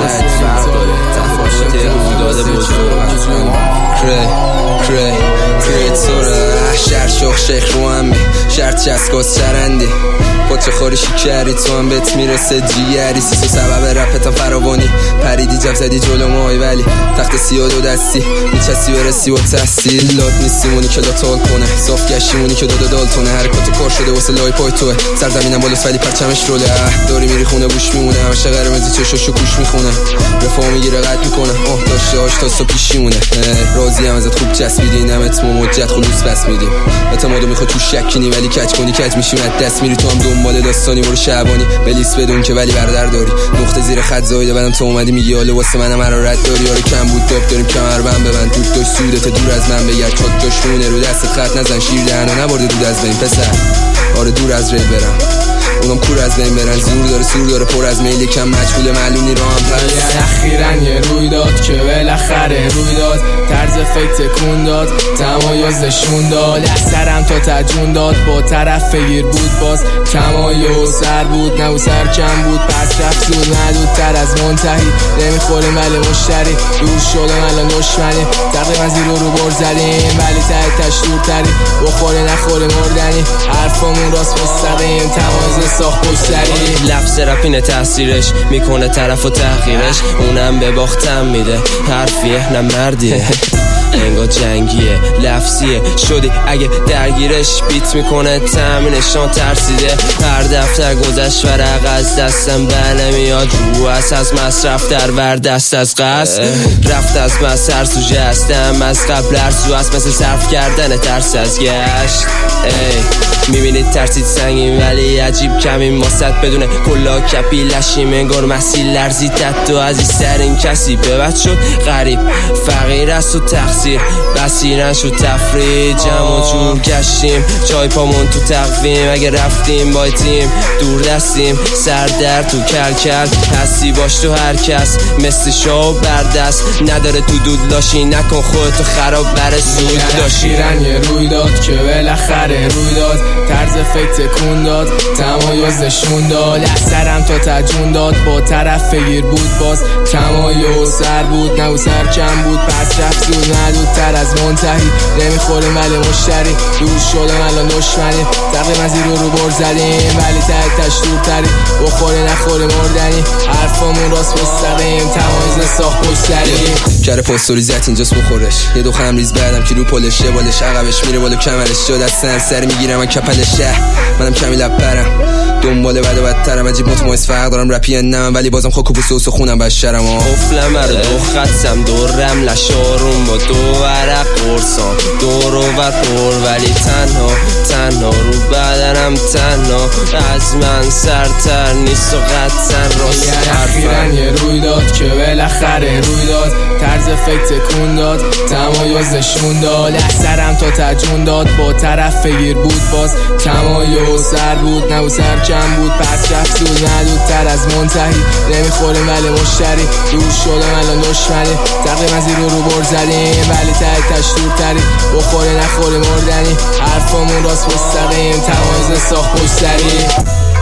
فرق داره تفاوت رویداد بزرگ کریتوره شهر شخ شیخ رو هم شرط چسکاز چرندی پاچه خاری شکری تو هم بهت میرسه جیگری سیسو سبب رپتا فراوانی پریدی جب زدی جلو مای ولی تخت سیاه دو دستی میچستی برسی با تحصیل لات نیستیمونی که لاتال کنه صاف گشتیمونی که داده دالتونه حرکات کار شده واسه لای پای توه سرزمینم بالاست ولی پرچمش روله داری میری خونه بوش میمونه همشه قرمزی چشاشو کوش میخونه رفاه میگیره قد میکنه داشته هاش تاستا پیشیمونه راضی هم ازت خوب چسبیدی نمت مجد خلوص بس میدیم اعتمادو میخواد تو شکنی ولی کج کنی کج میشیم از دست میری تو هم دنبال داستانی برو شعبانی بلیس بدون که ولی بردر داری نقطه زیر خط زایده بعدم تو اومدی میگی حالا واسه منم حرارت داری آره کم بود داب داریم کمربند ببند دود داشت سودت دور از من بگرد چاک جاش مونه رو دست خط نزن شیر دهنو نبرده دود از بین پسر آره دور از ری برم اونم کور از بین برن زور داره سور داره پر از میل کم مجهول معلومی رو هم پس اخیراً یه روی داد که بالاخره روی داد طرز فکر تکون داد تمایز نشون داد سرم تا تجون داد با طرف گیر بود باز تمایز سر بود نه سر کم بود پس رفت زود محدودتر از منتهی نمیخوریم ولی مشتری دور شدم الان دشمنی تقریبا زیرو رو بر زدیم ولی ته تش دورتری بخوری نخوری مردنی حرفامون راست مستقیم تمایز ساخت پشتری لفظ رپینه تاثیرش میکنه طرف و تحقیرش اونم به باختم میده حرفیه نه مردیه انگار جنگیه لفظیه شدی اگه درگیرش بیت میکنه تامینشان ترسیده هر دفتر گذشت ورق از دستم بله میاد رو از مصرف در ور دست از قصد رفت از مصر سوژه هستم از قبل ارسو هست مثل صرف کردن ترس از گشت میبینید ترسید سنگیم ولی عجیب کمیم ماست بدونه کلا کپی لشیم انگار مسیل لرزیدت تو عزیزترین کسی به بد شد غریب فقیر است و تقصیر بسیرن شد تفریح جمع و جور گشتیم چای پامون تو تقویم اگه رفتیم با تیم دور دستیم سر در تو کل هستی باش تو هر کس مثل شاو بردست نداره تو دود لاشی نکن خودتو خراب بر سود داشتی یه روی داد که بالاخره روی داد طرز فکر تکون داد تمایز نشون داد سرم تا تجون داد با طرف گیر بود باز تمایز سر بود نه سر کم بود پس رفت زود محدودتر از منتهی نمیخوریم ولی مشتری دور شدم الان دشمنی تقریبا زیرو رو بر زدیم ولی ته تش دورتری بخوری نخوری مردنی حرفامون راست مستقیم تمایز ساخت پشتری کره پاستوریزت اینجاست بخورش یه دو خمریز بعدم کیلو پلشه بالش عقبش میره بالا کمرش جا دست سر میگیرم من کپلشه منم کمی لب برم دنبال بد و بدترم عجیب متمایز فرق دارم رپی نمم ولی بازم خاک و بوسه و خونم بشرم افلم رو دو خطم دورم لشارم با دو ورق قرصان دور و بر پر ولی تنها رو بدنم تنها از من سرتر نیست و قطعا راست حرفم یه روی داد که بالاخره روی داد طرز فکر تکون داد تمایز نشون داد سرم تا تجون داد با طرف گیر بود باز تمایز سر بود نه سر کم بود پس رفت زود محدودتر از منتهی نمیخوریم ولی مشتری دور شدم الان دشمنی تقریبا زیرو رو بر زدیم ولی ته تش دورتری بخوری نخوری مردنی حرفامون راست مستقیم تمایز ساخت پشتری